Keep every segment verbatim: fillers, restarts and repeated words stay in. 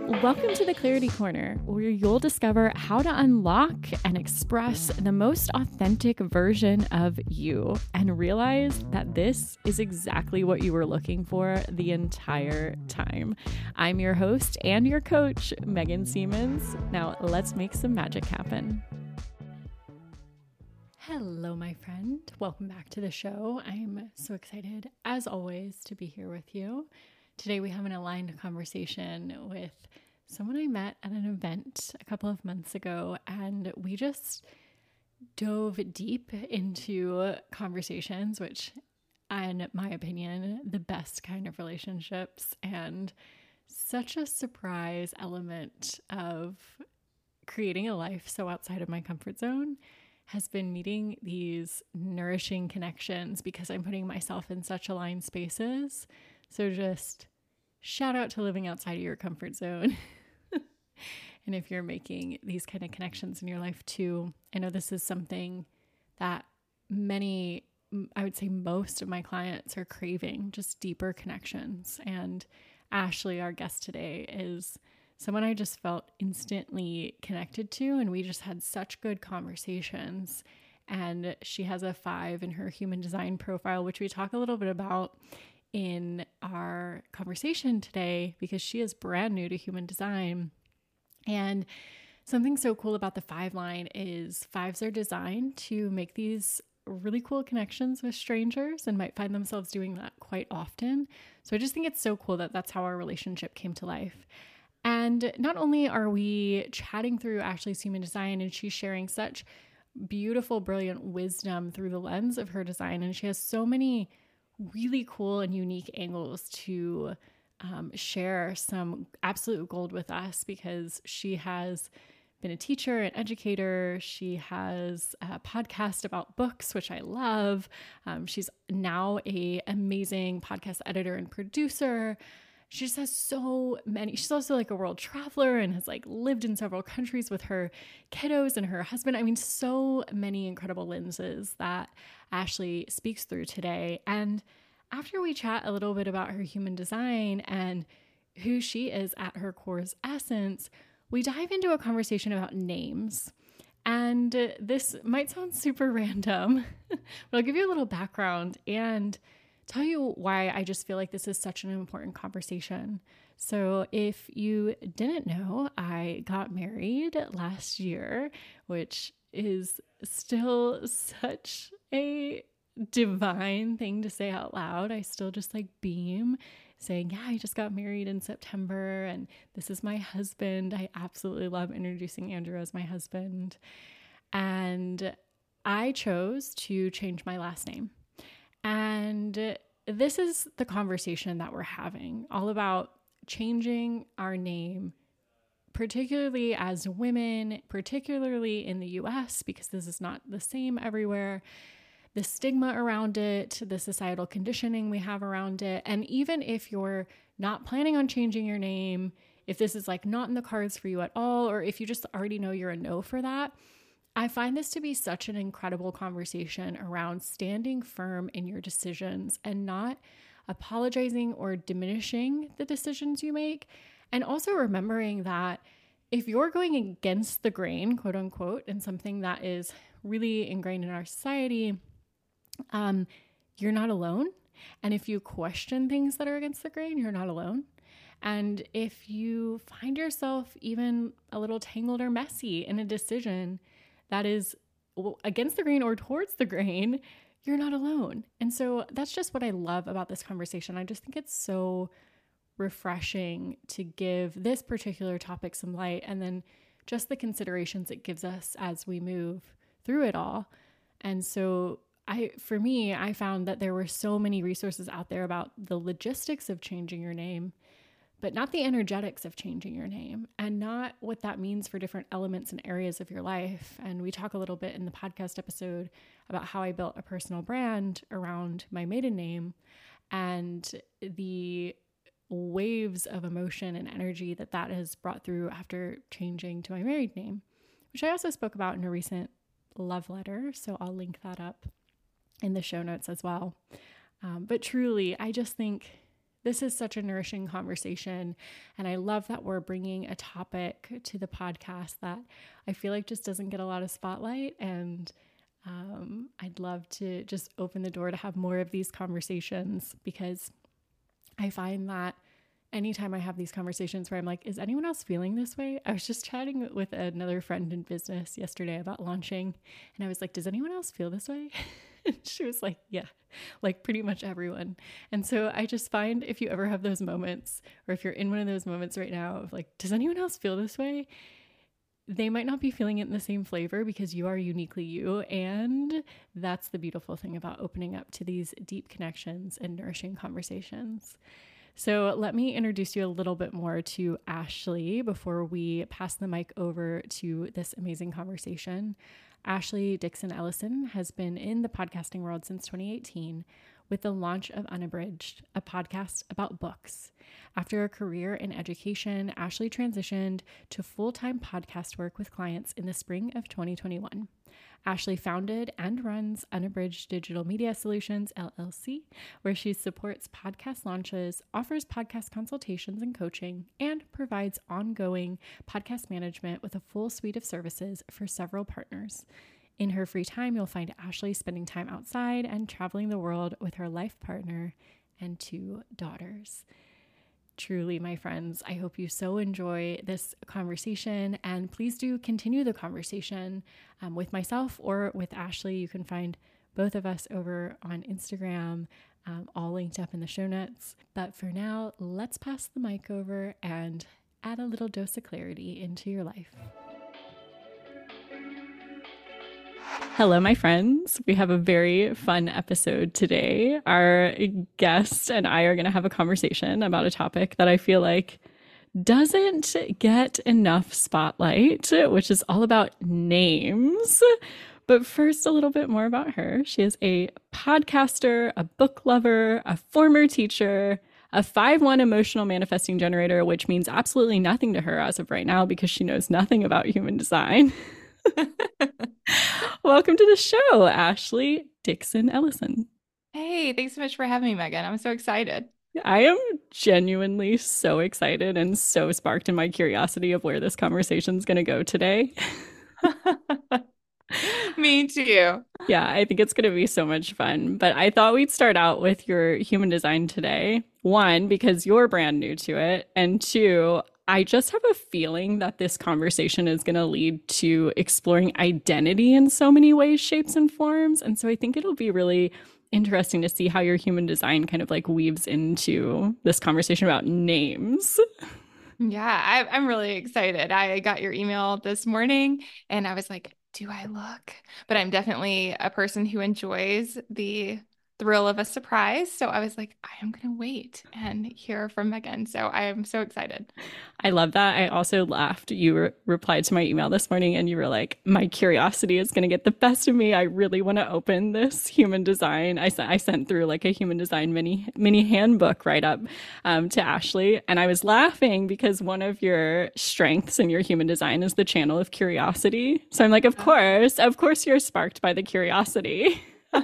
Welcome to the Clarity Corner, where you'll discover how to unlock and express the most authentic version of you and realize that this is exactly what you were looking for the entire time. I'm your host and your coach, Megan Siemens. Now let's make some magic happen. Hello, my friend. Welcome back to the show. I'm so excited, as always, to be here with you. Today we have an aligned conversation with someone I met at an event a couple of months ago, and we just dove deep into conversations, which, in my opinion, the best kind of relationships, and such a surprise element of creating a life so outside of my comfort zone has been meeting these nourishing connections because I'm putting myself in such aligned spaces. So just shout out to living outside of your comfort zone. And if you're making these kind of connections in your life too, I know this is something that many, I would say most of my clients are craving, just deeper connections. And Ashley, our guest today, is someone I just felt instantly connected to, and we just had such good conversations. And she has a five in her human design profile, which we talk a little bit about in our conversation today because she is brand new to human design. And something so cool about the five line is fives are designed to make these really cool connections with strangers and might find themselves doing that quite often. So I just think it's so cool that that's how our relationship came to life. And not only are we chatting through Ashley's human design, and she's sharing such beautiful, brilliant wisdom through the lens of her design, and she has so many really cool and unique angles to um, share some absolute gold with us because she has been a teacher and educator. She has a podcast about books, which I love. Um, she's now a amazing podcast editor and producer. She just has so many. She's also like a world traveler and has like lived in several countries with her kiddos and her husband. I mean, so many incredible lenses that Ashley speaks through today. And after we chat a little bit about her human design and who she is at her core's essence, we dive into a conversation about names. And this might sound super random, but I'll give you a little background and tell you why I just feel like this is such an important conversation. So if you didn't know, I got married last year, which is still such a divine thing to say out loud. I still just like beam saying, yeah, I just got married in September and this is my husband. I absolutely love introducing Andrew as my husband. And I chose to change my last name. And this is the conversation that we're having, all about changing our name, particularly as women, particularly in the U S, because this is not the same everywhere, the stigma around it, the societal conditioning we have around it. And even if you're not planning on changing your name, if this is like not in the cards for you at all, or if you just already know you're a no for that, I find this to be such an incredible conversation around standing firm in your decisions and not apologizing or diminishing the decisions you make. And also remembering that if you're going against the grain, quote unquote, in something that is really ingrained in our society, um, you're not alone. And if you question things that are against the grain, you're not alone. And if you find yourself even a little tangled or messy in a decision that is against the grain or towards the grain, you're not alone. And so that's just what I love about this conversation. I just think it's so refreshing to give this particular topic some light and then just the considerations it gives us as we move through it all. And so I, for me, I found that there were so many resources out there about the logistics of changing your name, but not the energetics of changing your name and not what that means for different elements and areas of your life. And we talk a little bit in the podcast episode about how I built a personal brand around my maiden name and the waves of emotion and energy that that has brought through after changing to my married name, which I also spoke about in a recent love letter. So I'll link that up in the show notes as well. Um, but truly, I just think This is such a nourishing conversation. And I love that we're bringing a topic to the podcast that I feel like just doesn't get a lot of spotlight. And um, I'd love to just open the door to have more of these conversations, because I find that anytime I have these conversations where I'm like, is anyone else feeling this way? I was just chatting with another friend in business yesterday about launching, and I was like, does anyone else feel this way? And she was like, yeah, like pretty much everyone. And so I just find, if you ever have those moments, or if you're in one of those moments right now of like, does anyone else feel this way? They might not be feeling it in the same flavor, because you are uniquely you. And that's the beautiful thing about opening up to these deep connections and nourishing conversations. So let me introduce you a little bit more to Ashley before we pass the mic over to this amazing conversation. Ashley Dixon Ellison has been in the podcasting world since twenty eighteen with the launch of Unabridged, a podcast about books. After a career in education, Ashley transitioned to full-time podcast work with clients in the spring of twenty twenty-one. Ashley founded and runs Unabridged Digital Media Solutions, L L C, where she supports podcast launches, offers podcast consultations and coaching, and provides ongoing podcast management with a full suite of services for several partners. In her free time, you'll find Ashley spending time outside and traveling the world with her life partner and two daughters. Truly, my friends, I hope you so enjoy this conversation, and please do continue the conversation um, with myself or with Ashley. You can find both of us over on Instagram, um, all linked up in the show notes. But for now, let's pass the mic over and add a little dose of clarity into your life. Hello, my friends. We have a very fun episode today. Our guest and I are going to have a conversation about a topic that I feel like doesn't get enough spotlight, which is all about names. But first, a little bit more about her. She is a podcaster, a book lover, a former teacher, a five one emotional manifesting generator, which means absolutely nothing to her as of right now because she knows nothing about human design. Welcome to the show, Ashley Dixon Ellison. Hey, thanks so much for having me, Megan. I'm so excited. I am genuinely so excited and so sparked in my curiosity of where this conversation is going to go today. Me too. Yeah, I think it's going to be so much fun. But I thought we'd start out with your human design today. One, because you're brand new to it. And two, I just have a feeling that this conversation is going to lead to exploring identity in so many ways, shapes, and forms. And so I think it'll be really interesting to see how your human design kind of like weaves into this conversation about names. Yeah, I, I'm really excited. I got your email this morning and I was like, do I look? But I'm definitely a person who enjoys the thrill of a surprise. So I was like, I am going to wait and hear from Megan. So I am so excited. I love that. I also laughed. You re- replied to my email this morning and you were like, my curiosity is going to get the best of me. I really want to open this human design. I, I sent through like a human design mini, mini handbook write up um, to Ashley. And I was laughing because one of your strengths in your human design is the channel of curiosity. So I'm like, of course, of course you're sparked by the curiosity.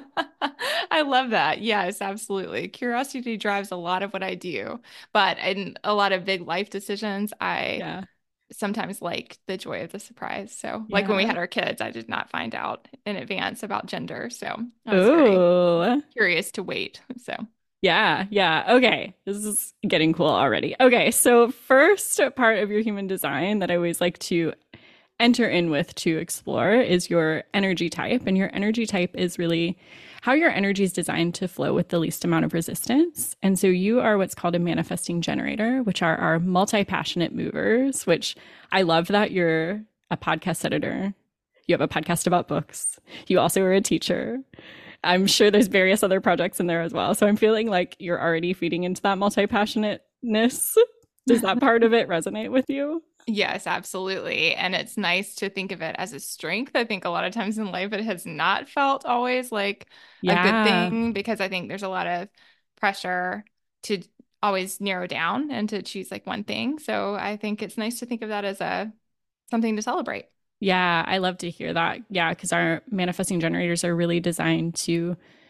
I love that. Yes, absolutely. Curiosity drives a lot of what I do, but in a lot of big life decisions, I yeah. sometimes like the joy of the surprise. So yeah. like when we had our kids, I did not find out in advance about gender. So I was Ooh. very curious to wait. So yeah, yeah. Okay. This is getting cool already. Okay. So first part of your human design that I always like to enter in with to explore is your energy type. And your energy type is really how your energy is designed to flow with the least amount of resistance. And so you are what's called a manifesting generator, which are our multi-passionate movers, which I love that you're a podcast editor. You have a podcast about books. You also are a teacher. I'm sure there's various other projects in there as well. So I'm feeling like you're already feeding into that multi-passionateness. Does that part of it resonate with you? Yes, absolutely. And it's nice to think of it as a strength. I think a lot of times in life, it has not felt always like yeah. a good thing because I think there's a lot of pressure to always narrow down and to choose like one thing. So I think it's nice to think of that as a something to celebrate. Yeah, I love to hear that. Yeah, because our manifesting generators are really designed to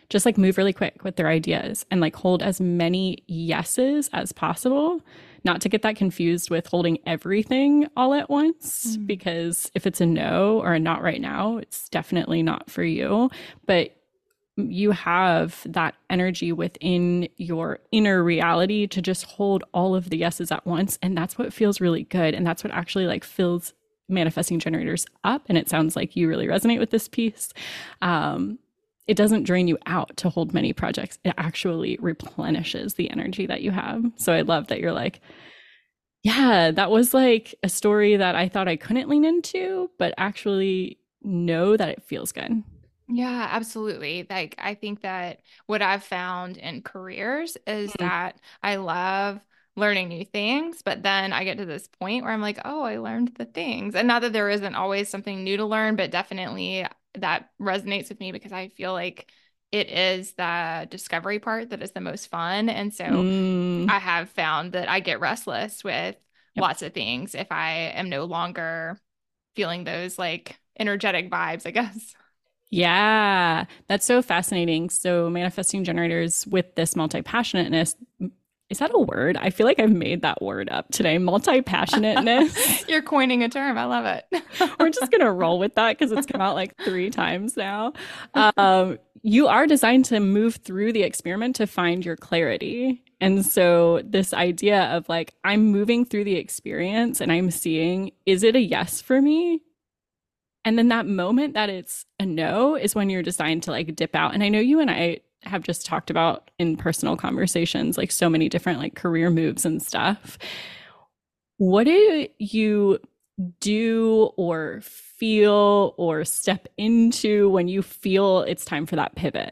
just like move really quick with their ideas and like hold as many yeses as possible, not to get that confused with holding everything all at once, mm. because if it's a no or a not right now, it's definitely not for you. But you have that energy within your inner reality to just hold all of the yeses at once. And that's what feels really good. And that's what actually like fills manifesting generators up. And it sounds like you really resonate with this piece. Um, it doesn't drain you out to hold many projects. It actually replenishes the energy that you have. So I love that you're like, yeah, that was like a story that I thought I couldn't lean into, but actually know that it feels good. Yeah, absolutely. Like, I think that what I've found in careers is mm-hmm. that I love learning new things, but then I get to this point where I'm like, oh, I learned the things. And not that there isn't always something new to learn, but definitely that resonates with me because I feel like it is the discovery part that is the most fun. And so mm. I have found that I get restless with yep. lots of things if I am no longer feeling those like energetic vibes, I guess. Yeah, that's so fascinating. So manifesting generators with this multi-passionateness, is that a word? I feel like I've made that word up today. Multi-passionateness. You're coining a term. I love it. We're just going to roll with that because it's come out like three times now. Um, you are designed to move through the experiment to find your clarity. And so this idea of like, I'm moving through the experience and I'm seeing, is it a yes for me? And then that moment that it's a no is when you're designed to like dip out. And I know you and I have just talked about in personal conversations, like so many different like career moves and stuff. What do you do or feel or step into when you feel it's time for that pivot?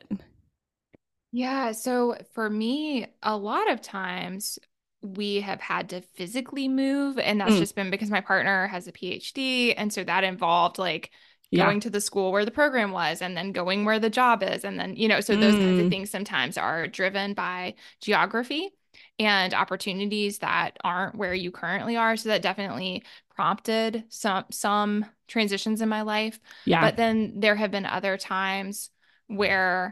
Yeah. So for me, a lot of times we have had to physically move, and that's mm. just been because my partner has a P H D. And so that involved like yeah. going to the school where the program was and then going where the job is. And then, you know, so those mm. kinds of things sometimes are driven by geography and opportunities that aren't where you currently are. So that definitely prompted some, some transitions in my life. Yeah. But then there have been other times where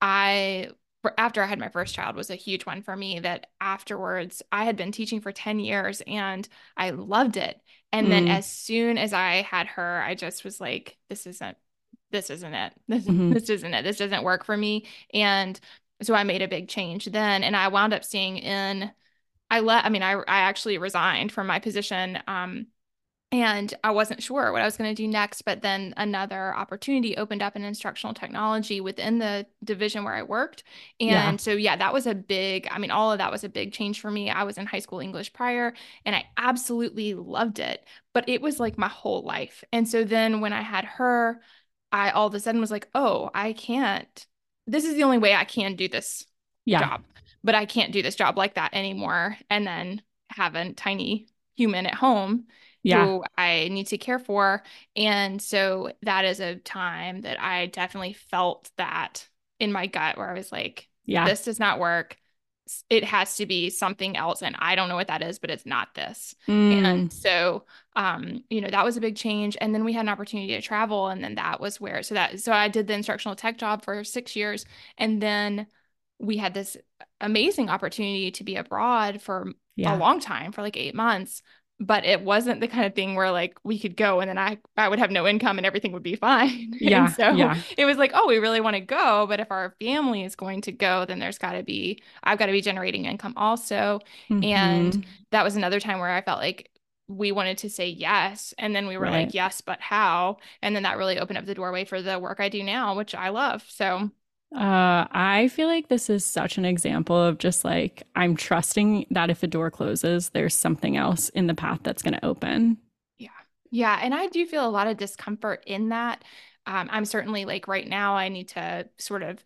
I after I had my first child was a huge one for me, that afterwards I had been teaching for ten years and I loved it. And mm. then as soon as I had her, I just was like, this isn't, this isn't it. This, mm-hmm. this isn't it. This doesn't work for me. And so I made a big change then. And I wound up staying in, I let, I mean, I, I actually resigned from my position. Um, And I wasn't sure what I was going to do next, but then another opportunity opened up in instructional technology within the division where I worked. And yeah. so, yeah, that was a big, I mean, all of that was a big change for me. I was in high school English prior, and I absolutely loved it, but it was like my whole life. And so then when I had her, I all of a sudden was like, oh, I can't, this is the only way I can do this yeah. job, but I can't do this job like that anymore. And then have a tiny human at home yeah. who I need to care for. And so that is a time that I definitely felt that in my gut where I was like, yeah, this does not work. It has to be something else. And I don't know what that is, but it's not this. Mm. And so, um, you know, that was a big change. And then we had an opportunity to travel. And then that was where, so that, so I did the instructional tech job for six years. And then we had this amazing opportunity to be abroad for yeah. a long time, for like eight months. But it wasn't the kind of thing where like we could go and then I, I would have no income and everything would be fine. Yeah. And so yeah. it was like, oh, we really want to go. But if our family is going to go, then there's got to be, I've got to be generating income also. Mm-hmm. And that was another time where I felt like we wanted to say yes. And then we were right. like, yes, but how? And then that really opened up the doorway for the work I do now, which I love. So Uh, I feel like this is such an example of just like, I'm trusting that if a door closes, there's something else in the path that's going to open. Yeah. Yeah. And I do feel a lot of discomfort in that. Um, I'm certainly like right now, I need to sort of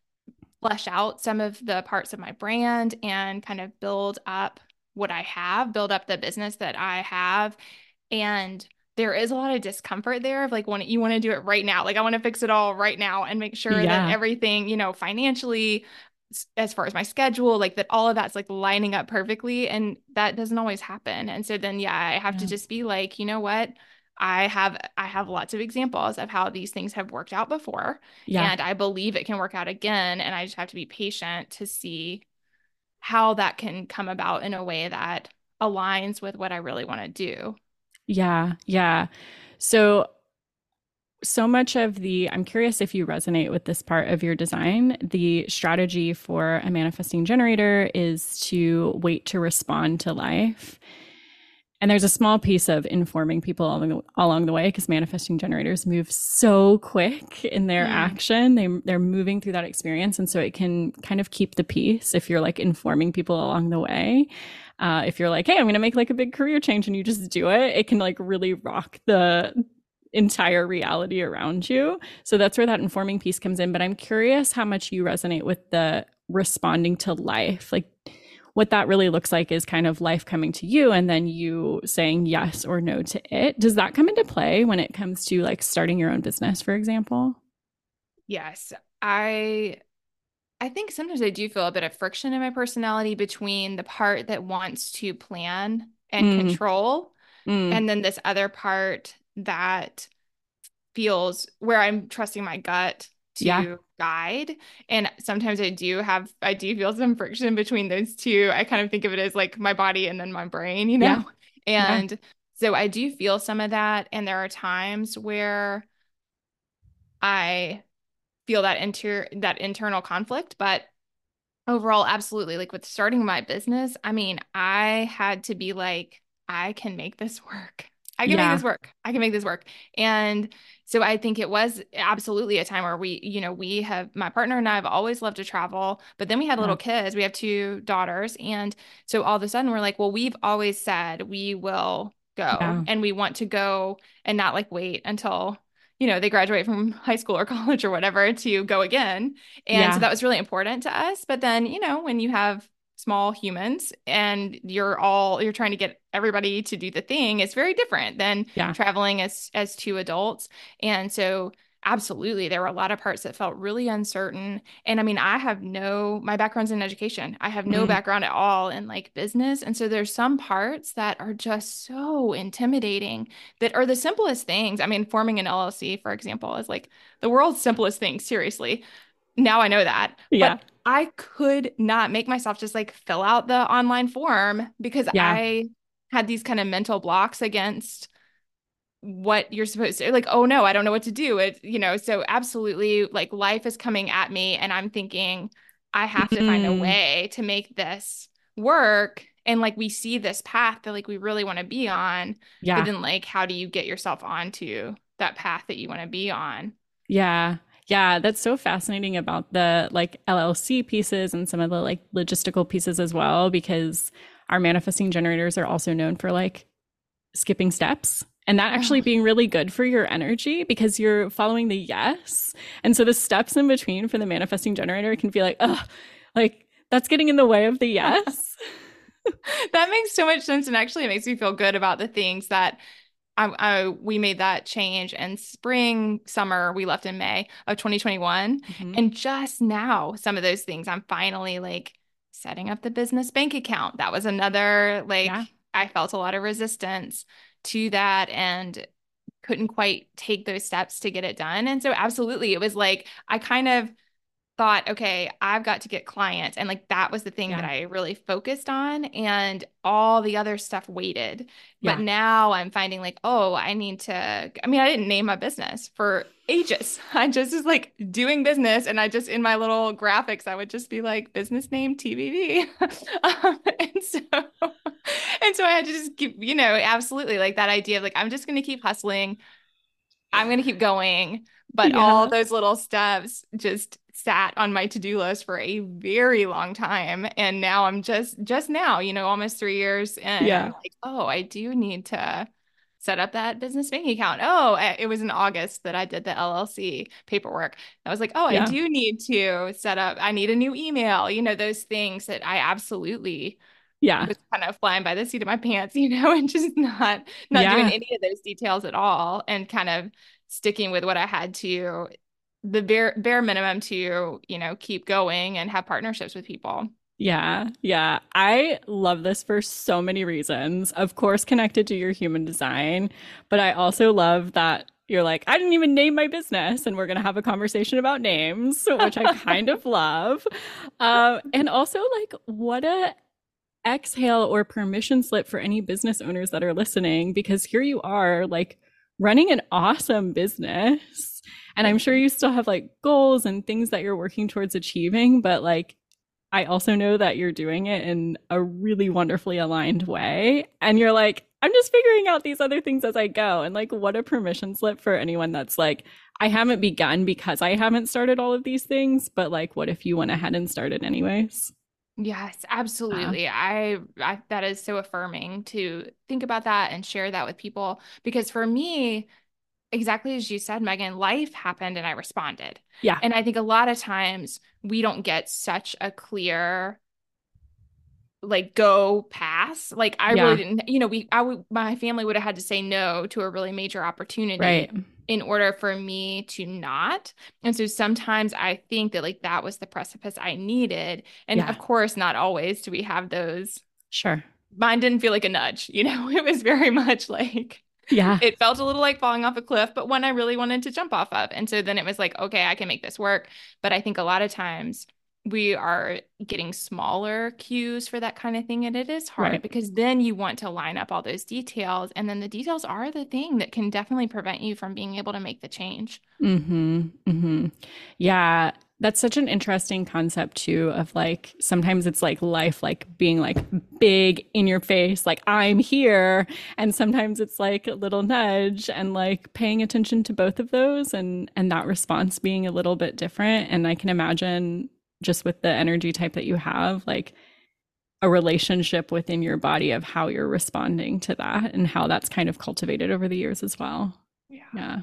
flesh out some of the parts of my brand and kind of build up what I have, build up the business that I have. And there is a lot of discomfort there of like, when you want to do it right now. Like I want to fix it all right now and make sure yeah. that everything, you know, financially, as far as my schedule, like that all of that's like lining up perfectly. And that doesn't always happen. And so then, yeah, I have yeah. to just be like, you know what, I have I have lots of examples of how these things have worked out before, Yeah. and I believe it can work out again, and I just have to be patient to see how that can come about in a way that aligns with what I really want to do. Yeah. Yeah. So so much of the, I'm curious if you resonate with this part of your design. The strategy for a manifesting generator is to wait to respond to life. And there's a small piece of informing people along the, along the way, because manifesting generators move so quick in their mm. action. They, they're moving through that experience. And so it can kind of keep the peace if you're like informing people along the way. Uh, if you're like, hey, I'm going to make like a big career change, and you just do it, it can like really rock the entire reality around you. So that's where that informing piece comes in. But I'm curious how much you resonate with the responding to life. Like, what that really looks like is kind of life coming to you and then you saying yes or no to it. Does that come into play when it comes to like starting your own business, for example? Yes. I I think sometimes I do feel a bit of friction in my personality between the part that wants to plan and mm. control mm. and then this other part that feels where I'm trusting my gut to yeah. guide. And sometimes I do have, I do feel some friction between those two. I kind of think of it as like my body and then my brain, you know? Yeah. And yeah. so I do feel some of that. And there are times where I feel that inter that internal conflict, but overall, absolutely. Like with starting my business, I mean, I had to be like, I can make this work. I can yeah. make this work. I can make this work. And so I think it was absolutely a time where we, you know, we have, my partner and I have always loved to travel, but then we had little yeah. kids. We have two daughters. And so all of a sudden we're like, well, we've always said we will go yeah. and we want to go and not like wait until, you know, they graduate from high school or college or whatever to go again. And yeah. so that was really important to us. But then, you know, when you have small humans and you're all, you're trying to get everybody to do the thing, it's very different than yeah. traveling as, as two adults. And so absolutely, there were a lot of parts that felt really uncertain. And I mean, I have no, my background's in education. I have no mm. background at all in like business. And so there's some parts that are just so intimidating that are the simplest things. I mean, forming an L L C, for example, is like the world's simplest thing, seriously. Now I know that. Yeah. But I could not make myself just like fill out the online form because yeah. I had these kind of mental blocks against what you're supposed to, like, oh no, I don't know what to do. It, you know, so absolutely, like life is coming at me and I'm thinking I have to mm. find a way to make this work. And like, we see this path that like we really want to be on, yeah. but then like, how do you get yourself onto that path that you want to be on? Yeah. Yeah, that's so fascinating about the like L L C pieces and some of the like logistical pieces as well, because our manifesting generators are also known for like skipping steps and that actually being really good for your energy because you're following the yes. And so the steps in between for the manifesting generator can feel like, oh, like that's getting in the way of the yes. That makes so much sense. And actually it makes me feel good about the things that I, I, we made that change in spring, summer, we left in May of twenty twenty-one. Mm-hmm. And just now, some of those things, I'm finally like setting up the business bank account. That was another, like, yeah. I felt a lot of resistance to that and couldn't quite take those steps to get it done. And so absolutely, it was like, I kind of thought, okay, I've got to get clients. And like, that was the thing yeah. that I really focused on and all the other stuff waited. Yeah. But now I'm finding like, oh, I need to, I mean, I didn't name my business for ages. I just was like doing business. And I just, in my little graphics, I would just be like business name T B V. um, and so, and so I had to just keep, you know, absolutely like that idea of like, I'm just going to keep hustling. I'm going to keep going. But yeah. all those little steps just sat on my to-do list for a very long time. And now I'm just, just now, you know, almost three years. And yeah. I'm like, oh, I do need to set up that business bank account. Oh, it was in August that I did the L L C paperwork. I was like, oh, yeah. I do need to set up, I need a new email, you know, those things that I absolutely yeah. was kind of flying by the seat of my pants, you know, and just not, not yeah. doing any of those details at all. And kind of sticking with what I had to, the bare bare minimum to, you know, keep going and have partnerships with people. Yeah, yeah. I love this for so many reasons. Of course, connected to your human design, but I also love that you're like, I didn't even name my business, and we're going to have a conversation about names, which I kind of love. Um, and also, like, what a exhale or permission slip for any business owners that are listening, because here you are, like, running an awesome business. And I'm sure you still have like goals and things that you're working towards achieving, but like, I also know that you're doing it in a really wonderfully aligned way. And you're like, I'm just figuring out these other things as I go. And like, what a permission slip for anyone that's like, I haven't begun because I haven't started all of these things. But like, what if you went ahead and started anyways? Yes, Uh, absolutely. I, I that is so affirming to think about that and share that with people because for me, exactly as you said, Megan, life happened and I responded. yeah. And I think a lot of times we don't get such a clear like go pass. Like I really Yeah. didn't, you know, we I would my family would have had to say no to a really major Right. opportunity in order for me to not. And so sometimes I think that like that was the precipice I needed. And Yeah. of course, not always do we have those. Sure. Mine didn't feel like a nudge, you know, it was very much like Yeah. it felt a little like falling off a cliff, but one I really wanted to jump off of. And so then it was like, okay, I can make this work. But I think a lot of times we are getting smaller cues for that kind of thing. And it is hard Right. because then you want to line up all those details. And then the details are the thing that can definitely prevent you from being able to make the change. Mm-hmm. Mm-hmm. Yeah. That's such an interesting concept too, of like sometimes it's like life like being like big in your face, like I'm here. And sometimes it's like a little nudge and like paying attention to both of those and and that response being a little bit different. And I can imagine just with the energy type that you have, like a relationship within your body of how you're responding to that and how that's kind of cultivated over the years as well. Yeah. Yeah.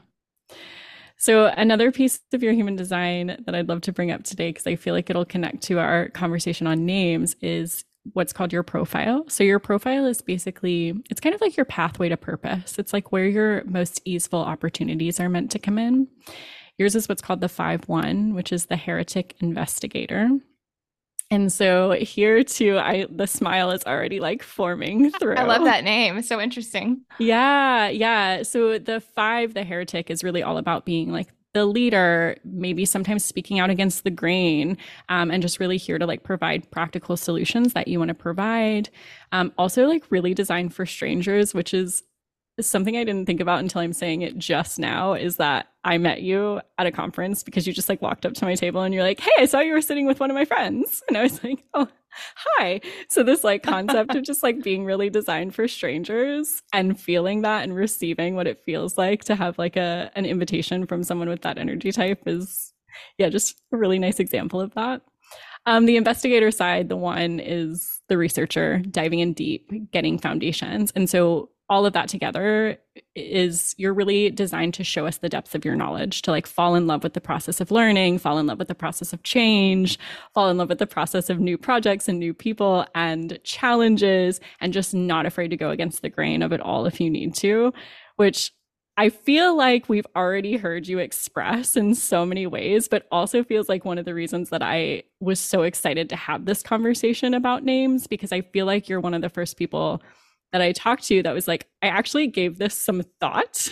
So, another piece of your human design that I'd love to bring up today, because I feel like it'll connect to our conversation on names, is what's called your profile. So, your profile is basically, it's kind of like your pathway to purpose. It's like where your most easeful opportunities are meant to come in. Yours is what's called the five one, which is the heretic investigator. And so here too, I the smile is already like forming I love through. that name. It's so interesting. Yeah, yeah. So the five, the heretic, is really all about being like the leader, maybe sometimes speaking out against the grain, um, and just really here to like provide practical solutions that you want to provide. Um, also, like really designed for strangers, which is something I didn't think about until I'm saying it just now, is that I met you at a conference because you just like walked up to my table and you're like, hey, I saw you were sitting with one of my friends. And I was like, oh, hi. So this like concept of just like being really designed for strangers and feeling that and receiving what it feels like to have like a an invitation from someone with that energy type is, yeah, just a really nice example of that. Um, the investigator side, the one is the researcher diving in deep, getting foundations. And so all of that together is you're really designed to show us the depths of your knowledge, to like fall in love with the process of learning, fall in love with the process of change, fall in love with the process of new projects and new people and challenges, and just not afraid to go against the grain of it all if you need to, which I feel like we've already heard you express in so many ways, but also feels like one of the reasons that I was so excited to have this conversation about names, because I feel like you're one of the first people that I talked to that was like, I actually gave this some thought.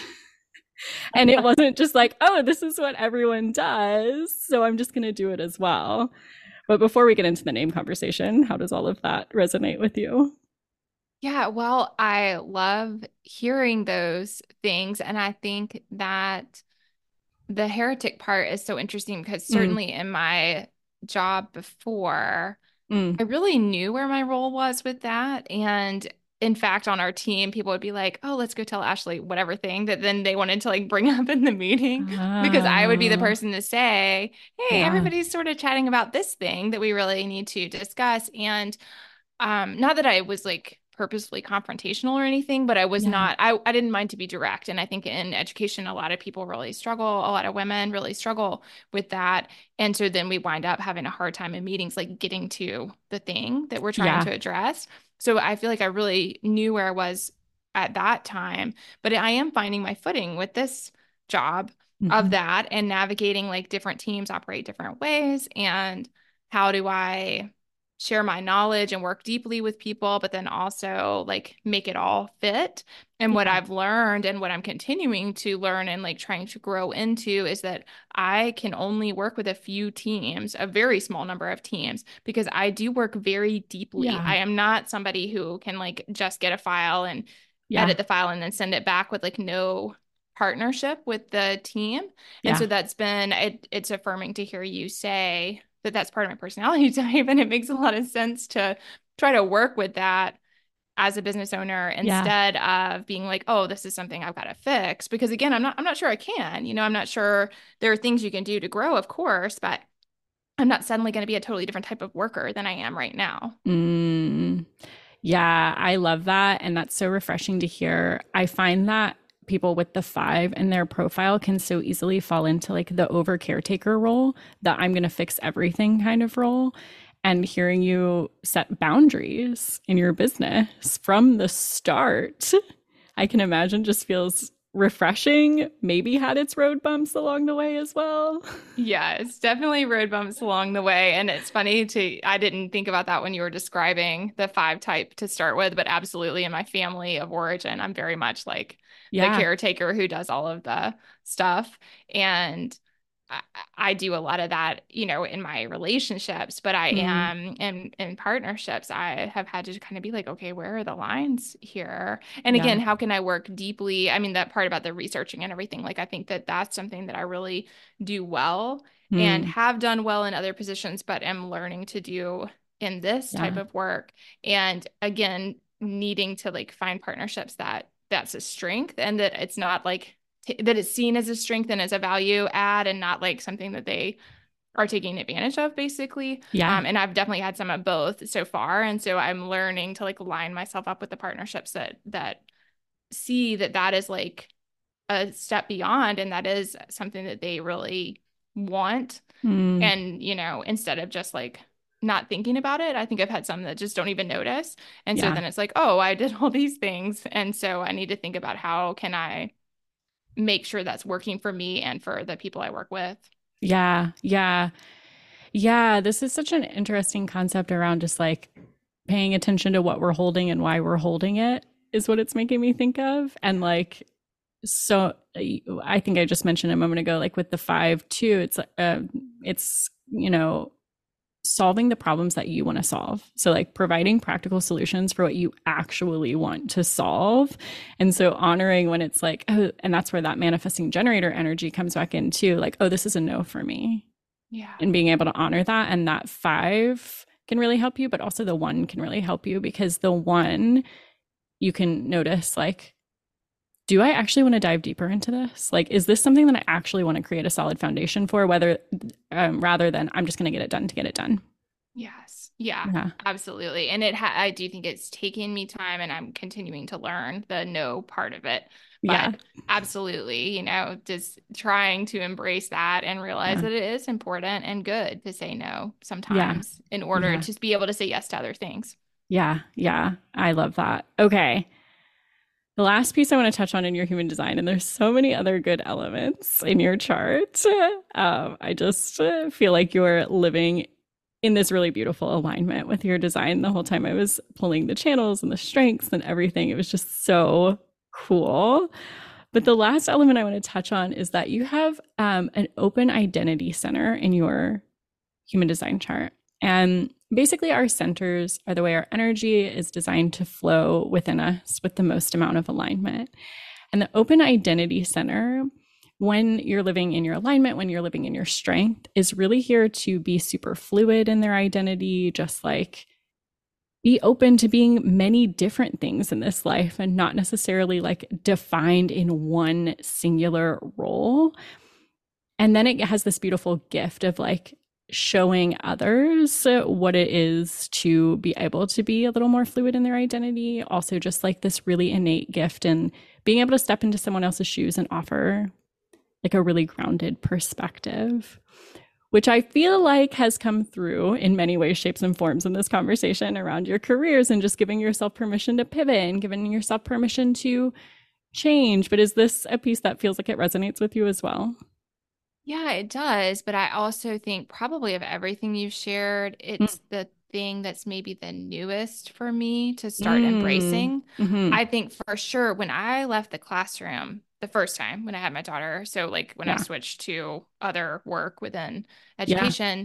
And it wasn't just like, oh, this is what everyone does, so I'm just going to do it as well. But before we get into the name conversation, how does all of that resonate with you? Yeah, well, I love hearing those things. And I think that the heretic part is so interesting because Mm, certainly in my job before, mm, I really knew where my role was with that. And in fact, on our team, people would be like, oh, let's go tell Ashley whatever thing that then they wanted to like bring up in the meeting because I would be the ah, person to say, hey, yeah, everybody's sort of chatting about this thing that we really need to discuss. And um, not that I was like purposefully confrontational or anything, but I was yeah, not, I, I didn't mind to be direct. And I think in education, a lot of people really struggle, a lot of women really struggle with that. And so then we wind up having a hard time in meetings, like getting to the thing that we're trying yeah. to address. So I feel like I really knew where I was at that time, but I am finding my footing with this job of Mm-hmm. that and navigating like different teams operate different ways. And how do I share my knowledge and work deeply with people, but then also like make it all fit. And what Yeah. I've learned and what I'm continuing to learn and like trying to grow into is that I can only work with a few teams, a very small number of teams, because I do work very deeply. Yeah. I am not somebody who can like just get a file and Yeah. edit the file and then send it back with like no partnership with the team. And Yeah. so that's been, it, it's affirming to hear you say that that's part of my personality type. And it makes a lot of sense to try to work with that as a business owner Yeah. instead of being like, oh, this is something I've got to fix. Because again, I'm not, I'm not sure I can, you know, I'm not sure there are things you can do to grow, of course, but I'm not suddenly going to be a totally different type of worker than I am right now. Mm. Yeah, I love that. And that's so refreshing to hear. I find that people with the five in their profile can so easily fall into like the over caretaker role, that I'm going to fix everything kind of role. And hearing you set boundaries in your business from the start, I can imagine just feels refreshing, maybe had its road bumps along the way as well. Yeah, it's definitely road bumps along the way. And it's funny to, I didn't think about that when you were describing the five type to start with, but absolutely in my family of origin, I'm very much like the Yeah. caretaker who does all of the stuff. And I, I do a lot of that, you know, in my relationships, but I Mm, am in in partnerships. I have had to kind of be like, okay, where are the lines here? And yeah. again, how can I work deeply? I mean, that part about the researching and everything, like I think that that's something that I really do well and Mm, have done well in other positions, but am learning to do in this type yeah. of work. And again, needing to like find partnerships that that's a strength and that it's not like t- that it's seen as a strength and as a value add and not like something that they are taking advantage of basically. Yeah. Um, and I've definitely had some of both so far. And so I'm learning to like line myself up with the partnerships that that see that that is like a step beyond and that is something that they really want. Mm, And, you know, instead of just like not thinking about it, I think I've had some that just don't even notice. And so yeah. then it's like, oh, I did all these things. And so I need to think about how can I make sure that's working for me and for the people I work with. Yeah. Yeah. Yeah. This is such an interesting concept around just like paying attention to what we're holding and why we're holding it is what it's making me think of. And like, so I think I just mentioned a moment ago, like with the five too, it's, uh, it's, you know, solving the problems that you want to solve. So, like providing practical solutions for what you actually want to solve. And so, honoring when it's like, oh, and that's where that manifesting generator energy comes back in too. Like, oh, this is a no for me. Yeah. And being able to honor that. And that five can really help you, but also the one can really help you because the one you can notice, like, do I actually want to dive deeper into this? Like, is this something that I actually want to create a solid foundation for, whether um, rather than I'm just going to get it done to get it done? Yes. Yeah, Yeah. absolutely. And it ha- I do think it's taking me time and I'm continuing to learn the no part of it. Yeah. But absolutely, you know, just trying to embrace that and realize Yeah. that it is important and good to say no Yeah. sometimes in order Yeah. to be able to say yes to other things. Yeah. Yeah. I love that. Okay. The last piece I want to touch on in your human design, and there's so many other good elements in your chart. Um, I just uh, feel like you're living in this really beautiful alignment with your design the whole time I was pulling the channels and the strengths and everything. It was just so cool. But the last element I want to touch on is that you have um, an open identity center in your human design chart. And basically, our centers are the way our energy is designed to flow within us with the most amount of alignment. And the open identity center, when you're living in your alignment, when you're living in your strength, is really here to be super fluid in their identity, just like be open to being many different things in this life and not necessarily like defined in one singular role. And then it has this beautiful gift of like showing others what it is to be able to be a little more fluid in their identity. Also, just like this really innate gift and being able to step into someone else's shoes and offer like a really grounded perspective, which I feel like has come through in many ways, shapes, and forms in this conversation around your careers and just giving yourself permission to pivot and giving yourself permission to change. But is this a piece that feels like it resonates with you as well? Yeah, it does. But I also think probably of everything you've shared, Mm, it's the thing that's maybe the newest for me to start Mm. embracing. Mm-hmm. I think for sure when I left the classroom the first time when I had my daughter, so like when I Yeah. switched to other work within Yeah. education,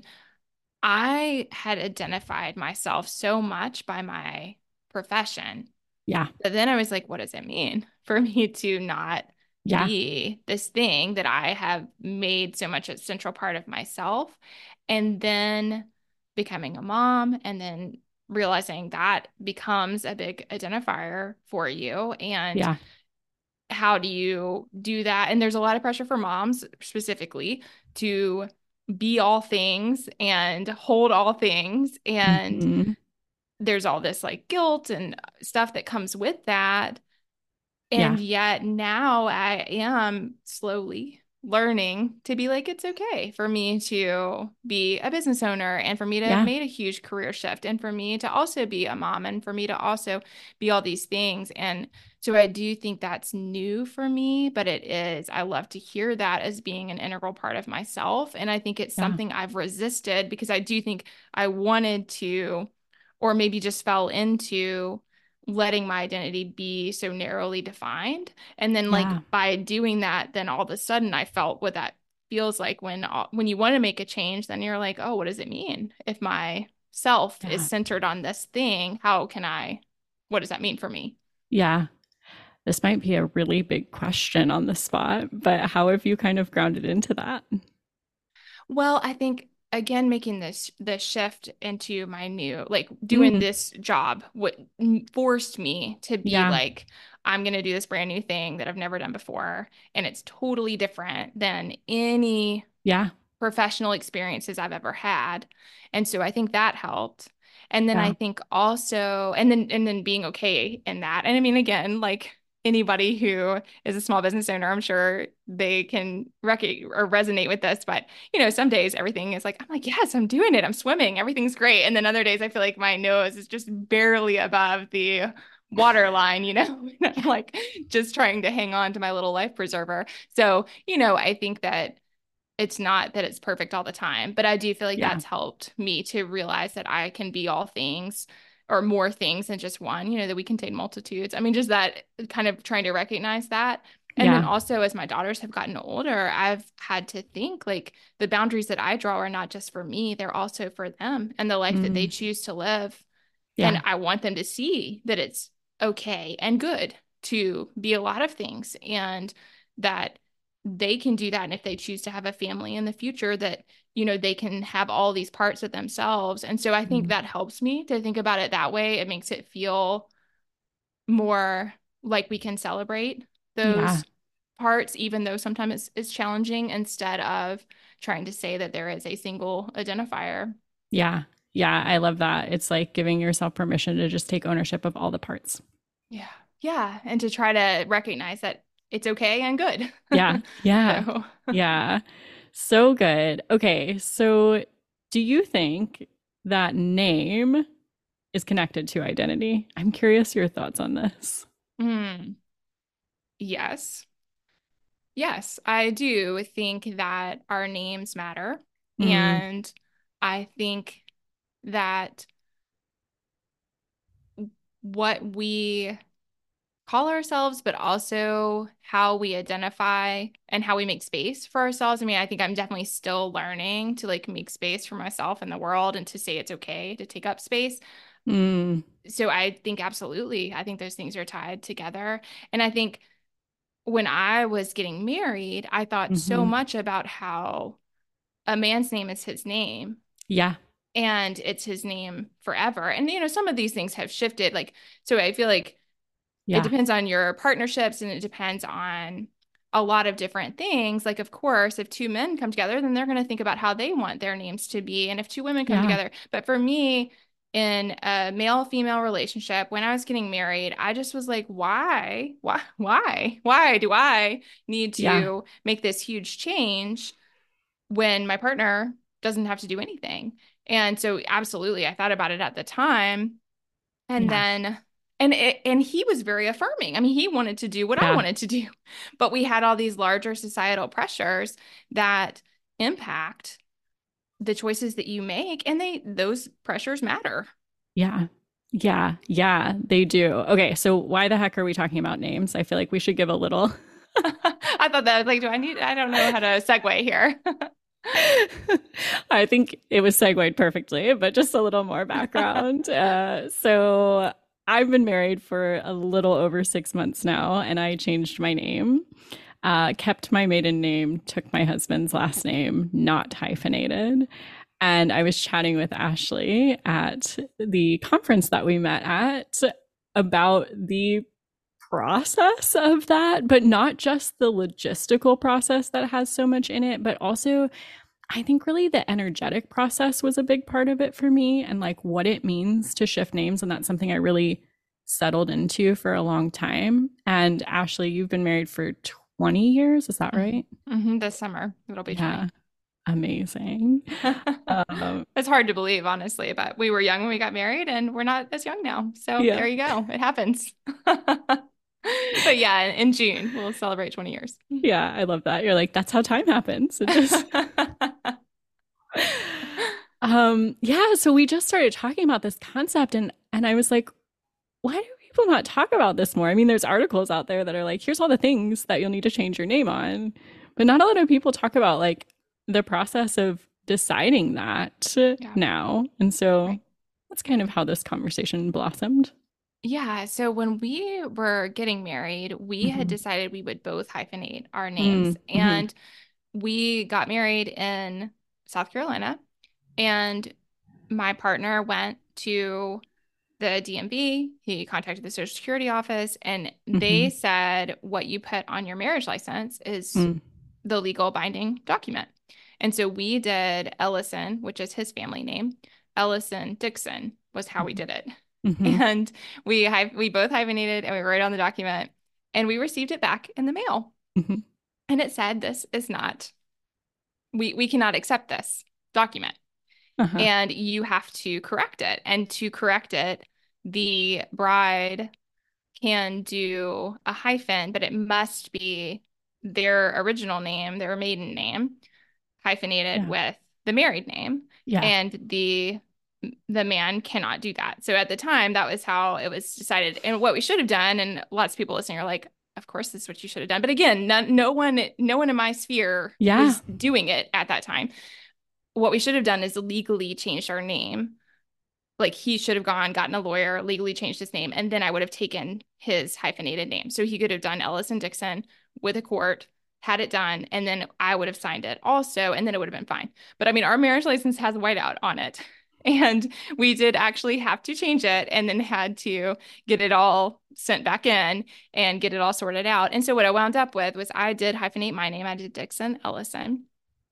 I had identified myself so much by my profession. Yeah. But then I was like, what does it mean for me to not Yeah. be this thing that I have made so much a central part of myself? And then becoming a mom and then realizing that becomes a big identifier for you. And Yeah. how do you do that? And there's a lot of pressure for moms specifically to be all things and hold all things. And Mm-hmm. there's all this like guilt and stuff that comes with that. Yeah. And yet now I am slowly learning to be like, it's okay for me to be a business owner and for me to have Yeah. made a huge career shift and for me to also be a mom and for me to also be all these things. And so I do think that's new for me, but it is. I love to hear that as being an integral part of myself. And I think it's Yeah. something I've resisted because I do think I wanted to, or maybe just fell into letting my identity be so narrowly defined. And then like Yeah. by doing that, then all of a sudden I felt what that feels like when uh, when you want to make a change, then you're like, oh, what does it mean? If my self is Yeah. centered on this thing, how can I, what does that mean for me? Yeah. This might be a really big question on the spot, but how have you kind of grounded into that? Well, I think again making this the shift into my new like doing Mm. this job what forced me to be Yeah. like I'm going to do this brand new thing that I've never done before and it's totally different than any Yeah. professional experiences I've ever had. And so I think that helped. And then I Yeah. think also, and then, and then being okay in that. And I mean, again, like anybody who is a small business owner, I'm sure they can rec- or resonate with this. But, you know, some days everything is like, I'm like, yes, I'm doing it. I'm swimming. Everything's great. And then other days I feel like my nose is just barely above the water line, you know, I'm like just trying to hang on to my little life preserver. So, you know, I think that it's not that it's perfect all the time, but I do feel like Yeah. that's helped me to realize that I can be all things or more things than just one, you know, that we contain multitudes. I mean, just that kind of trying to recognize that. And then Yeah. also, as my daughters have gotten older, I've had to think like the boundaries that I draw are not just for me, they're also for them and the life that they Mm. choose to live. And Yeah. I want them to see that it's okay and good to be a lot of things and that they can do that. And if they choose to have a family in the future, that, you know, they can have all these parts of themselves. And so I think Mm. that helps me to think about it that way. It makes it feel more like we can celebrate Yeah. those parts, even though sometimes it's, it's challenging, instead of trying to say that there is a single identifier. Yeah. Yeah. I love that. It's like giving yourself permission to just take ownership of all the parts. Yeah. Yeah. And to try to recognize that it's okay and good. Yeah. Yeah. So, Yeah. So good. Okay. So do you think that name is connected to identity? I'm curious your thoughts on this. mm, yes. Yes, I do think that our names matter. Mm. And I think that what we call ourselves, but also how we identify and how we make space for ourselves. I mean, I think I'm definitely still learning to like make space for myself in the world and to say it's okay to take up space. Mm. So I think absolutely, I think those things are tied together. And I think when I was getting married, I thought so Hmm. much about how a man's name is his name Yeah. and it's his name forever. And, you know, some of these things have shifted. Like, so I feel like it Yeah. depends on your partnerships and it depends on a lot of different things. Like, of course, if two men come together, then they're going to think about how they want their names to be. And if two women come Yeah. together, but for me, in a male female relationship, when I was getting married, I just was like, why? Why? Why? Why do I need Yeah. to make this huge change when my partner doesn't have to do anything? And so, absolutely, I thought about it at the time. And Yeah. then, and it, and he was very affirming. I mean, he wanted to do what I Yeah. wanted to do, but we had all these larger societal pressures that impact the choices that you make, and they those pressures matter. Yeah. Yeah. Yeah, they do. Okay, so why the heck are we talking about names? I feel like we should give a little. I thought that like, do I need, I don't know how to segue here. I think it was segued perfectly, but just a little more background. Uh, so I've been married for a little over six months now, and I changed my name. Uh, kept my maiden name, took my husband's last name, not hyphenated. And I was chatting with Ashley at the conference that we met at about the process of that, but not just the logistical process that has so much in it, but also I think really the energetic process was a big part of it for me, and like what it means to shift names. And that's something I really settled into for a long time. And Ashley, you've been married for twenty years. Is that right? Mm-hmm. This summer, it'll be yeah. twenty. Amazing. um, it's hard to believe, honestly, but we were young when we got married and we're not as young now. So yeah. There you go. It happens. But yeah, in June, we'll celebrate twenty years. Yeah, I love that. You're like, that's how time happens. It just... um, yeah, so we just started talking about this concept, and and I was like, why do people not talk about this more? I mean, there's articles out there that are like, here's all the things that you'll need to change your name on. But not a lot of people talk about like the process of deciding that yeah. now. And so right. that's kind of how this conversation blossomed. Yeah. So when we were getting married, we mm-hmm. had decided we would both hyphenate our names. Mm-hmm. And we got married in South Carolina. And my partner went to the D M V. He contacted the Social Security office, and mm-hmm. they said what you put on your marriage license is mm. the legal binding document. And so we did Ellison, which is his family name. Ellison Dixon was how mm-hmm. we did it. Mm-hmm. And we we both hyphenated, and we wrote on the document, and we received it back in the mail. Mm-hmm. And it said, this is not, we, we cannot accept this document. Uh-huh. And you have to correct it. And to correct it, the bride can do a hyphen, but it must be their original name, their maiden name, hyphenated yeah. with the married name. Yeah. And the the man cannot do that. So at the time, that was how it was decided. And what we should have done, and lots of people listening are like, of course, this is what you should have done. But again, no, no one, no one in my sphere yeah. was doing it at that time. What we should have done is legally changed our name. Like he should have gone, gotten a lawyer, legally changed his name, and then I would have taken his hyphenated name. So he could have done Ellison Dixon with a court, had it done, and then I would have signed it also, and then it would have been fine. But I mean, our marriage license has whiteout on it. And we did actually have to change it, and then had to get it all sent back in and get it all sorted out. And so what I wound up with was I did hyphenate my name. I did Dixon Ellison.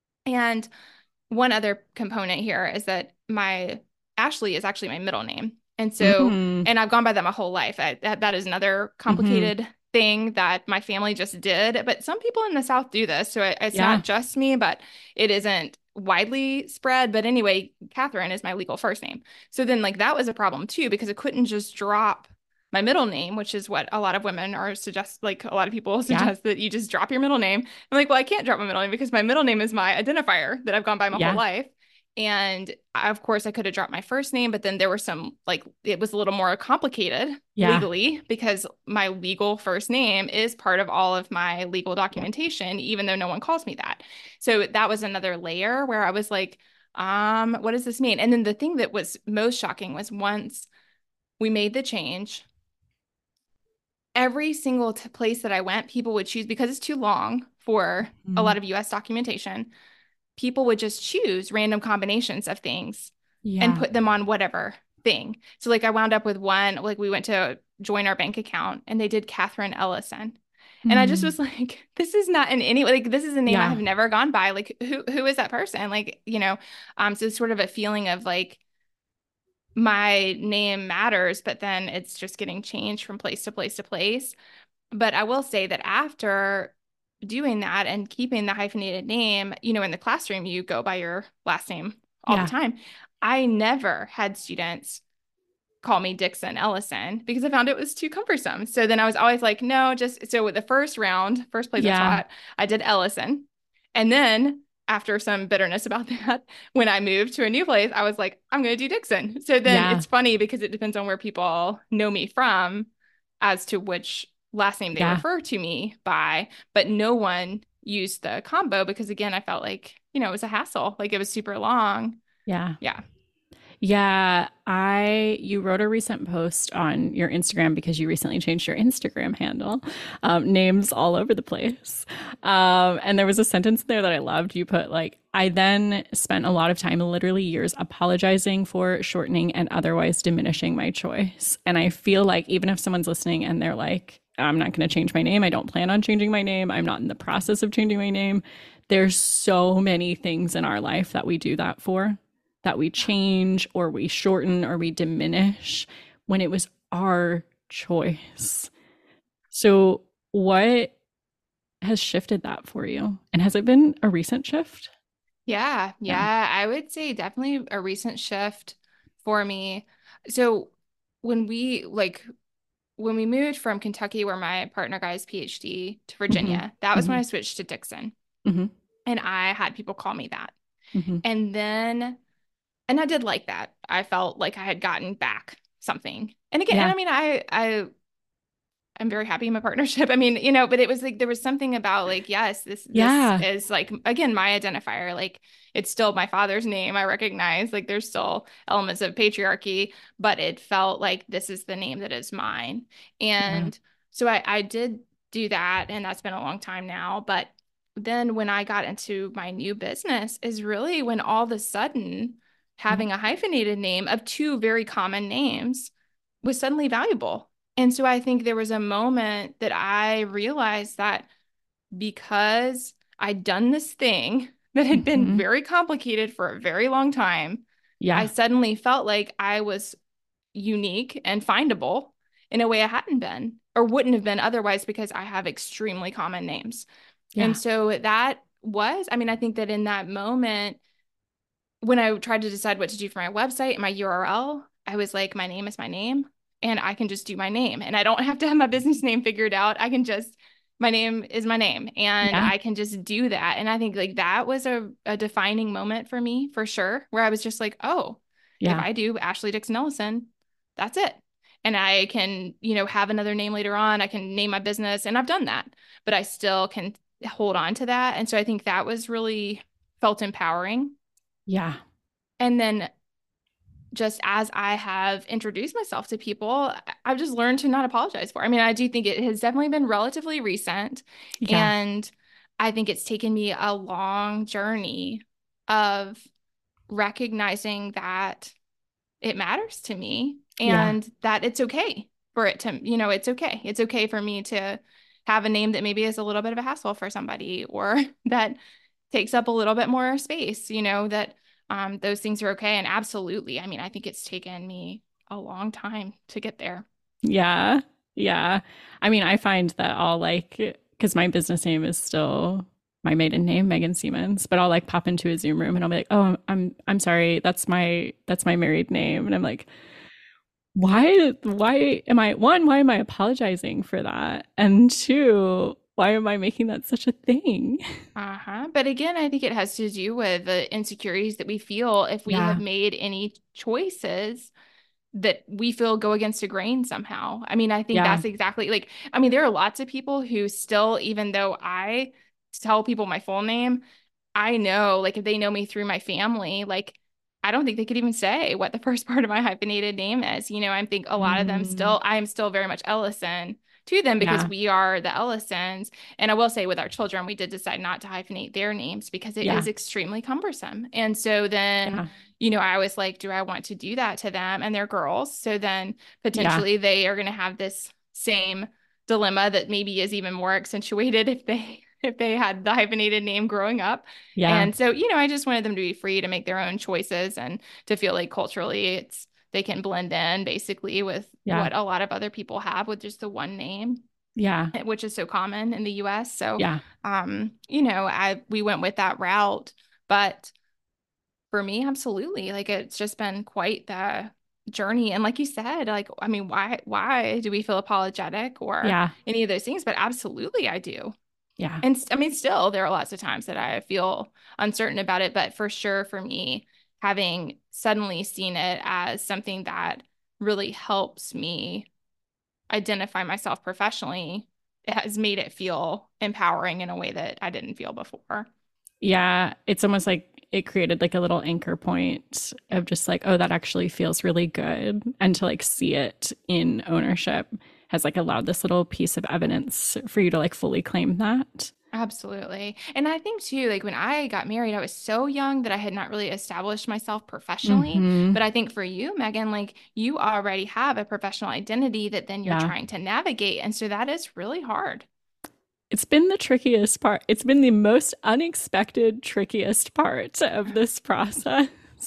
And one other component here is that my Ashley is actually my middle name. And so, mm-hmm. and I've gone by that my whole life. I, that, that is another complicated mm-hmm. thing that my family just did. But some people in the South do this. So it, it's yeah. not just me, but it isn't widely spread. But anyway, Catherine is my legal first name. So then like that was a problem too, because I couldn't just drop my middle name, which is what a lot of women are suggest, like a lot of people suggest yeah. that you just drop your middle name. I'm like, well, I can't drop my middle name because my middle name is my identifier that I've gone by my yeah. whole life. And I, of course, I could have dropped my first name, but then there were some, like, it was a little more complicated yeah. legally, because my legal first name is part of all of my legal documentation, even though no one calls me that. So that was another layer where I was like, um, what does this mean? And then the thing that was most shocking was once we made the change, every single t- place that I went, people would choose, because it's too long for mm-hmm. a lot of U S documentation, people would just choose random combinations of things yeah. and put them on whatever thing. So like I wound up with one, like we went to join our bank account and they did Catherine Ellison. Mm. And I just was like, this is not in any, like, this is a name yeah. I have never gone by. Like, who, who is that person? Like, you know, um, so it's sort of a feeling of like, my name matters, but then it's just getting changed from place to place to place. But I will say that after doing that and keeping the hyphenated name, you know, in the classroom, you go by your last name all yeah. the time. I never had students call me Dixon Ellison because I found it was too cumbersome. So then I was always like, no, just, so with the first round, first place yeah. I taught, I did Ellison. And then after some bitterness about that, when I moved to a new place, I was like, I'm going to do Dixon. So then Yeah. it's funny because it depends on where people know me from as to which last name they Yeah. refer to me by, but no one used the combo because again, I felt like, you know, it was a hassle. Like it was super long. Yeah. Yeah. Yeah, I you wrote a recent post on your Instagram because you recently changed your Instagram handle. Um, names all over the place. Um, and there was a sentence there that I loved. You put like, I then spent a lot of time, literally years, apologizing for shortening and otherwise diminishing my choice. And I feel like even if someone's listening and they're like, I'm not going to change my name, I don't plan on changing my name, I'm not in the process of changing my name. There's so many things in our life that we do that for, that we change or we shorten or we diminish when it was our choice. So, what has shifted that for you? And has it been a recent shift? Yeah. Yeah. Yeah. I would say definitely a recent shift for me. So when we like when we moved from Kentucky, where my partner got his PhD, to Mm-hmm. Virginia, that was when Mm-hmm. I switched to Dixon. Mm-hmm. And I had people call me that. Mm-hmm. And then, and I did like that. I felt like I had gotten back something. And again, and Yeah. I mean, I, I, I'm very happy in my partnership. I mean, you know, but it was like there was something about like, yes, this this Yeah. is like again my identifier. Like it's still my father's name. I recognize like there's still elements of patriarchy, but it felt like this is the name that is mine. Yeah. And so I, I did do that, and that's been a long time now. But then when I got into my new business is really when all of a sudden Yeah. having a hyphenated name of two very common names was suddenly valuable. And so I think there was a moment that I realized that because I'd done this thing that had been Mm-hmm. very complicated for a very long time, I Yeah. suddenly felt like I was unique and findable in a way I hadn't been or wouldn't have been otherwise because I have extremely common names. And Yeah. so that was, I mean, I think that in that moment, when I tried to decide what to do for my website and my U R L, I was like, my name is my name and I can just do my name and I don't have to have my business name figured out. I can just, my name is my name and Yeah. I can just do that. And I think like that was a, a defining moment for me for sure, where I was just like, oh, if Yeah. I do Ashley Dixon Ellison, that's it. And I can, you know, have another name later on. I can name my business and I've done that, but I still can hold on to that. And so I think that was really felt empowering. Yeah. And then just as I have introduced myself to people, I've just learned to not apologize for. I mean, I do think it has definitely been relatively recent. Yeah. And I think it's taken me a long journey of recognizing that it matters to me Yeah. and that it's okay for it to, you know, it's okay. It's okay for me to have a name that maybe is a little bit of a hassle for somebody or that takes up a little bit more space, you know, that um, those things are okay. And absolutely, I mean, I think it's taken me a long time to get there. Yeah. Yeah. I mean, I find that I'll like, because my business name is still my maiden name, Megan Siemens, but I'll like pop into a Zoom room and I'll be like, oh, I'm I'm sorry, that's my that's my married name. And I'm like, why why am I, one, why am I apologizing for that? And two, why am I making that such a thing? Uh-huh. But again, I think it has to do with the insecurities that we feel if we have Yeah. made any choices that we feel go against a grain somehow. I mean, I think Yeah. that's exactly like, I mean, there are lots of people who still, even though I tell people my full name, I know, like, if they know me through my family, like, I don't think they could even say what the first part of my hyphenated name is. You know, I think a lot of them Mm, still, I am still very much Ellison to them because yeah. we are the Ellisons. And I will say with our children, we did decide not to hyphenate their names because it is Yeah. extremely cumbersome. And so then, Yeah. you know, I was like, do I want to do that to them? And they're girls. So then Yeah. potentially they are going to have this same dilemma that maybe is even more accentuated if they if they had the hyphenated name growing up. Yeah. And so, you know, I just wanted them to be free to make their own choices and to feel like culturally it's they can blend in basically with Yeah. what a lot of other people have with just the one name, Yeah. which is so common in the U S. So, Yeah. um, you know, I we went with that route, but for me, absolutely. Like it's just been quite the journey. And like you said, like, I mean, why why do we feel apologetic or Yeah. any of those things? But absolutely I do. Yeah. And I mean, still, there are lots of times that I feel uncertain about it. But for sure, for me, having suddenly seen it as something that really helps me identify myself professionally, it has made it feel empowering in a way that I didn't feel before. Yeah. It's almost like it created like a little anchor point of just like, oh, that actually feels really good. And to like see it in ownership has like allowed this little piece of evidence for you to like fully claim that. Absolutely. And I think too, like when I got married, I was so young that I had not really established myself professionally. Mm-hmm. But I think for you, Megan, like you already have a professional identity that then you're Yeah. trying to navigate. And so that is really hard. It's been the trickiest part. It's been the most unexpected, trickiest part of this process.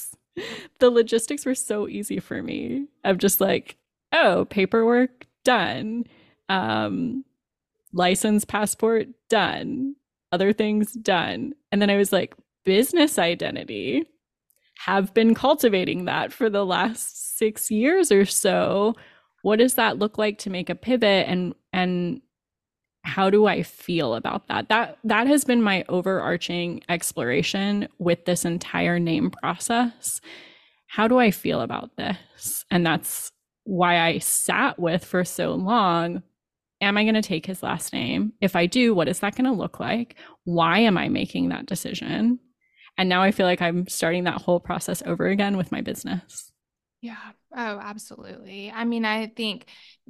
The logistics were so easy for me of just like, oh, paperwork done. Um, license, passport done. Other things done. And then I was like, business identity. Have been cultivating that for the last six years or so. What does that look like to make a pivot, and and how do I feel about that? That that has been my overarching exploration with this entire name process. How do I feel about this? And that's why I sat with for so long. Am I going to take his last name? If I do, what is that going to look like? Why am I making that decision? And now I feel like I'm starting that whole process over again with my business. Yeah. Oh, absolutely. I mean, I think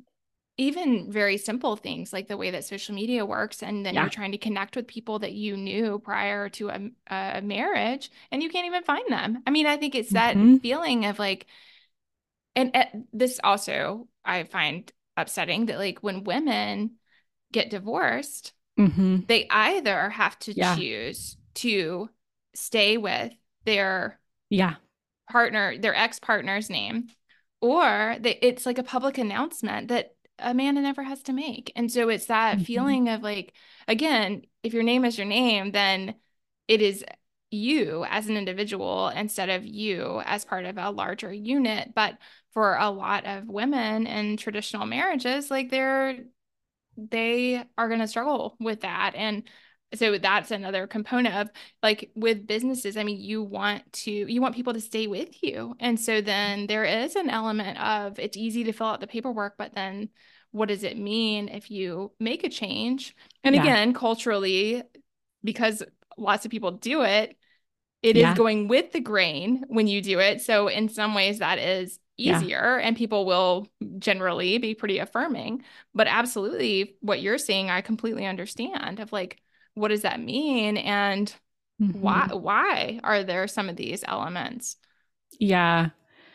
even very simple things like the way that social media works, and then Yeah. you're trying to connect with people that you knew prior to a, a marriage and you can't even find them. I mean, I think it's that Mm-hmm. feeling of like, and, and this also I find upsetting that like when women get divorced, Mm-hmm. they either have to Yeah. choose to stay with their Yeah. partner, their ex-partner's name, or they, it's like a public announcement that Amanda never has to make. And so it's that Mm-hmm. feeling of like, again, if your name is your name, then it is you as an individual instead of you as part of a larger unit. But for a lot of women in traditional marriages, like they're they are going to struggle with that. And so that's another component of like with businesses. I mean, you want to, you want people to stay with you. And so then there is an element of it's easy to fill out the paperwork, but then what does it mean if you make a change? And Yeah. again, culturally, because lots of people do it, it is Yeah. going with the grain when you do it. So in some ways that is Yeah. easier and people will generally be pretty affirming. But absolutely what you're saying, I completely understand of like, what does that mean? And why Mm-hmm. why are there some of these elements? Yeah.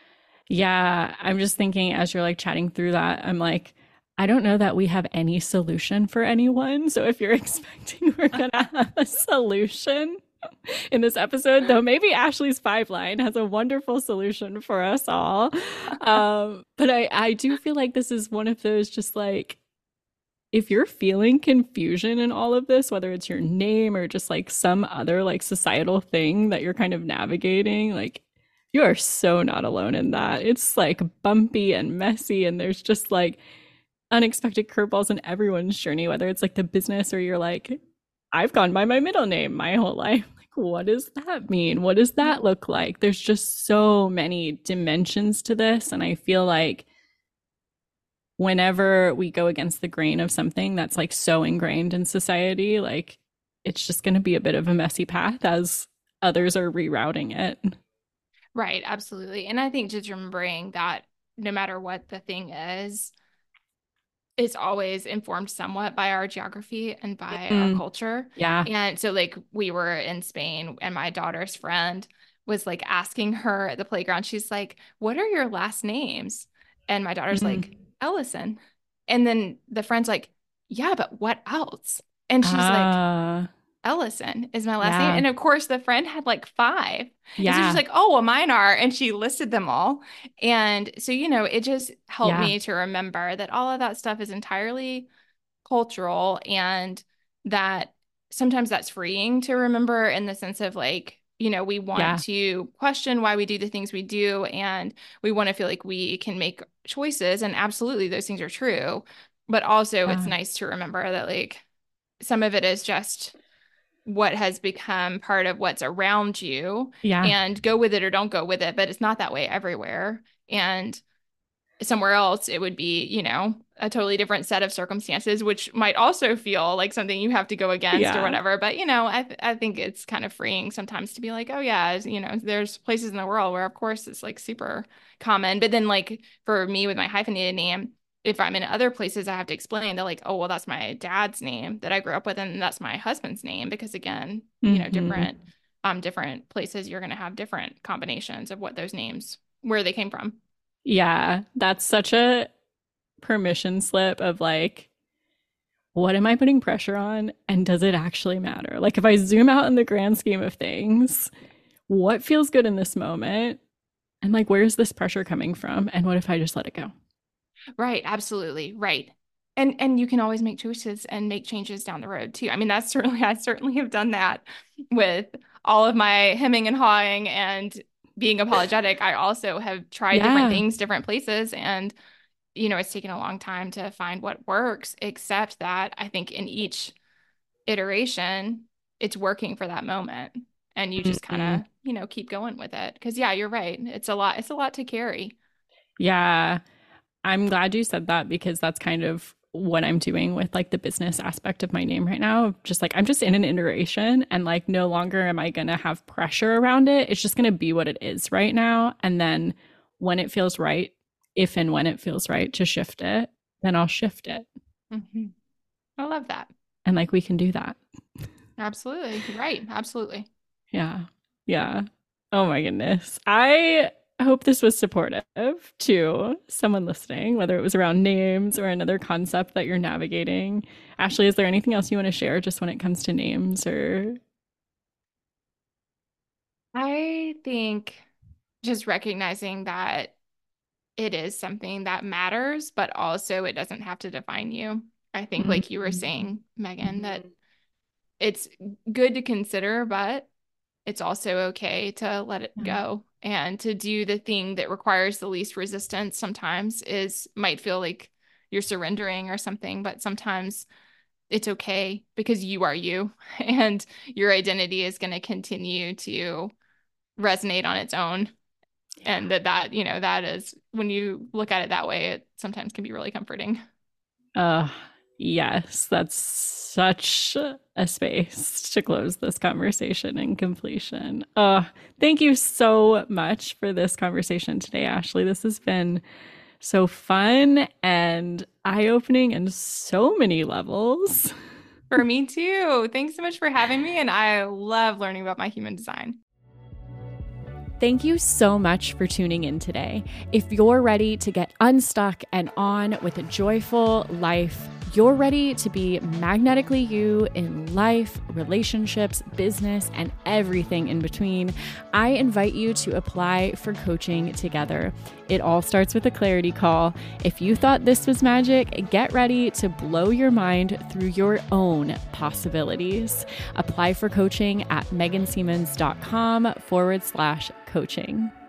Yeah. I'm just thinking as you're like chatting through that, I'm like, I don't know that we have any solution for anyone. So if you're expecting we're going to have a solution in this episode, though, maybe Ashley's Five Line has a wonderful solution for us all. Um, but I, I do feel like this is one of those just like, if you're feeling confusion in all of this, whether it's your name or just like some other like societal thing that you're kind of navigating, like you are so not alone in that. It's like bumpy and messy, and there's just like unexpected curveballs in everyone's journey, whether it's like the business or you're like, I've gone by my middle name my whole life. Like, what does that mean? What does that look like? There's just so many dimensions to this. And I feel like whenever we go against the grain of something that's like so ingrained in society, like it's just going to be a bit of a messy path as others are rerouting it. Right, absolutely. And I think just remembering that no matter what the thing is, it's always informed somewhat by our geography and by our Mm, culture. yeah. And so like we were in Spain and my daughter's friend was like asking her at the playground, she's like, "What are your last names?" And my daughter's Mm. like, "Ellison." And then the friend's like, "Yeah, but what else?" And she's like, Uh, Ellison is my last name. yeah. And of course, the friend had like five. And so she's Yeah. like, oh, well, mine are. And she listed them all. And so, you know, it just helped Yeah. me to remember that all of that stuff is entirely cultural and that sometimes that's freeing to remember in the sense of like, you know, we want Yeah. to question why we do the things we do and we want to feel like we can make choices. And absolutely, those things are true. But also, it's Yeah. nice to remember that like, some of it is just what has become part of what's around you. Yeah. And go with it or don't go with it, but it's not that way everywhere. And somewhere else, it would be, you know, a totally different set of circumstances, which might also feel like something you have to go against yeah. or whatever. But, you know, I th- I think it's kind of freeing sometimes to be like, oh, yeah, you know, there's places in the world where, of course, it's like super common. But then like for me with my hyphenated name, if I'm in other places, I have to explain that like, oh, well, that's my dad's name that I grew up with. And that's my husband's name, because, again, mm-hmm. you know, different um different places, you're going to have different combinations of what those names, where they came from. Yeah, that's such a permission slip of like, what am I putting pressure on? And does it actually matter? Like if I zoom out in the grand scheme of things, what feels good in this moment? And like, where's this pressure coming from? And what if I just let it go? Right. Absolutely. Right. And and you can always make choices and make changes down the road too. I mean, that's certainly, I certainly have done that with all of my hemming and hawing and being apologetic. I also have tried yeah. different things, different places. And, you know, it's taken a long time to find what works, except that I think in each iteration, it's working for that moment. And you just mm-hmm. kind of, you know, keep going with it. Cause yeah, you're right. It's a lot. It's a lot to carry. Yeah. I'm glad you said that, because that's kind of what I'm doing with like the business aspect of my name right now. Just like, I'm just in an iteration, and like, no longer am I going to have pressure around it. It's just going to be what it is right now. And then when it feels right, if and when it feels right to shift it, then I'll shift it. Mm-hmm. I love that. And like, we can do that. Absolutely. Right. Absolutely. Yeah. Yeah. Oh my goodness. I hope this was supportive to someone listening, whether it was around names or another concept that you're navigating. Ashley, is there anything else you want to share just when it comes to names? Or I think just recognizing that it is something that matters, but also it doesn't have to define you. I think, mm-hmm. like you were saying, Megan, that it's good to consider, but it's also okay to let it go. And to do the thing that requires the least resistance sometimes is might feel like you're surrendering or something, but sometimes it's okay because you are you, and your identity is going to continue to resonate on its own. Yeah. And that, that, you know, that is, when you look at it that way, it sometimes can be really comforting. Uh, yes, that's such a space to close this conversation in completion. Uh, thank you so much for this conversation today, Ashley. This has been so fun and eye-opening in so many levels. For me too. Thanks so much for having me. And I love learning about my human design. Thank you so much for tuning in today. If you're ready to get unstuck and on with a joyful life, you're ready to be magnetically you in life, relationships, business, and everything in between, I invite you to apply for coaching together. It all starts with a clarity call. If you thought this was magic, get ready to blow your mind through your own possibilities. Apply for coaching at megansiemens.com forward slash coaching.